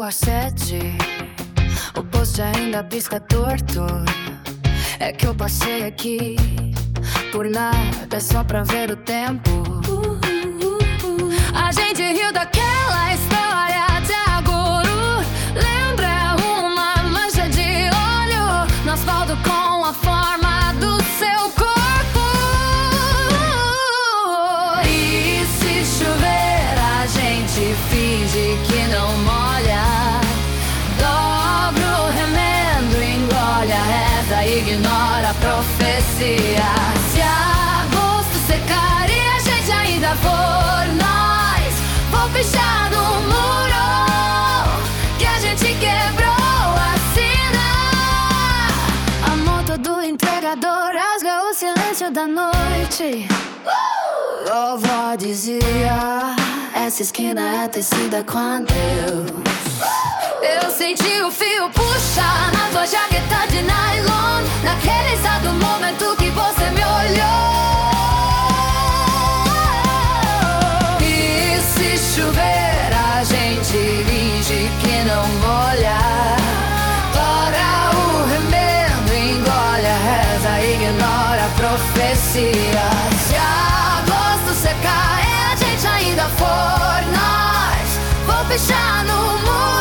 às 7, o poste ainda pisca torto. É que eu passei aqui por nada, é só pra ver o tempo. A gente riu daquela história até agora. Lembra uma mancha de olho no asfalto com a forma do seu corpo. E se chover a gente finge que não molha. Dobra o remendo, engole a reza, ignora a profecia. Se agosto secar e a gente ainda for nós, vou pichar no muro que a gente quebrou a sina. A moto do entregador rasga o silêncio da noite. Vovó dizia, essa esquina é tecida com Deus. Eu senti o fio puxar na tua jaqueta de nylon, naquele exato momento que você me olhou. E se chover a gente finge que não molha. Tora o remendo, engole a reza, ignora a profecia. Se agosto secar e a gente ainda for nós, vou pichar no muro